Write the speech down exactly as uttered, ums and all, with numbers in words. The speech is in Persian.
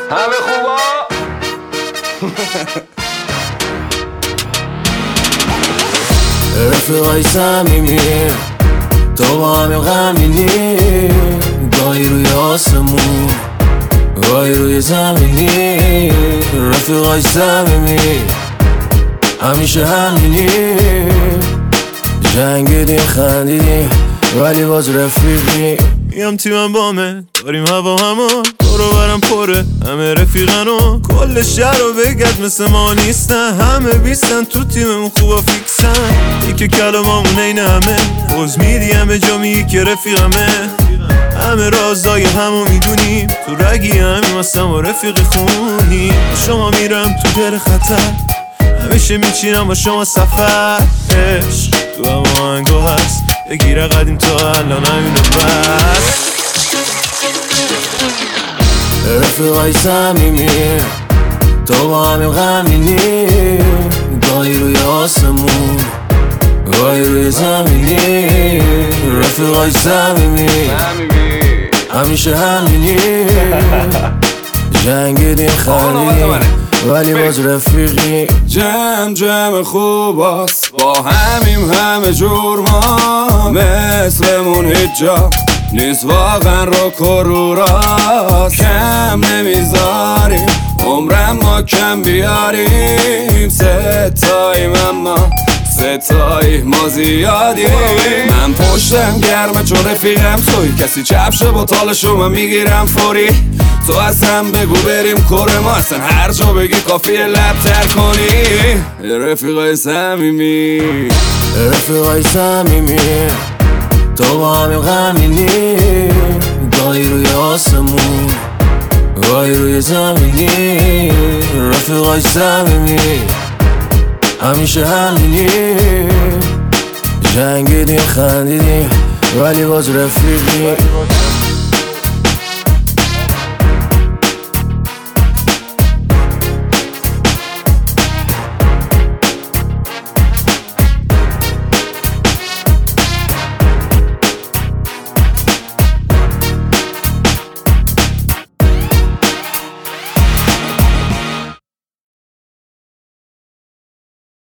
همه خوبا رفیقای صمیمی تو با همه غمینی، گاهی روی آسمون گاهی روی زمینی. رفیقای صمیمی همیشه همینی، جنگیدیم خندیدیم ولی باز رفیقی. میام تیمم بامه داریم هوا همون دورو برم پره همه رفیقنو کل شهر رو بگرد مثل ما نیستن، همه بیستن تو تیممون خوبا فیکسن. یکی کلامامون این همه روز میدی همه جا میگی که رفیقمه، همه رازای همو میدونیم تو رگی همیم هستم و رفیقی خونی. شما میرم تو دل خطر همیشه میچینم با شما سفر، عشق تو هم آهنگو هست بگیره قدیم تا الان همینو بس. رفیقای صمیمی تو با همین غمینی، گاهی روی آسمون گاهی روی زمینی. رفیقای صمیمی همیشه همینی، جنگیدیم خندیدیم ولی باز رفیقی. جمع جمع خوباست با همیم همه جور ما، مثلمون هیچ جا نیست واقعا رو کروراست. کم نمیذاریم عمرم ما کم بیاریم، ستاییم اما ستایی ما زیادیم. من پشتم گرمه چون رفیقم توی، کسی چپشه با تالشو من میگیرم فوری. تو از هم بگو بریم کره ما، اصلا هر جا بگی کافیه لب تر کنی. رفیقای صمیمی رفیقای صمیمی تو با همین غمینی، گاهی روی آسمون گاهی روی زمینی. رفیقای صمیمی همیشه همینی، جنگیدیم خندیدیم ولی باز رفیقی.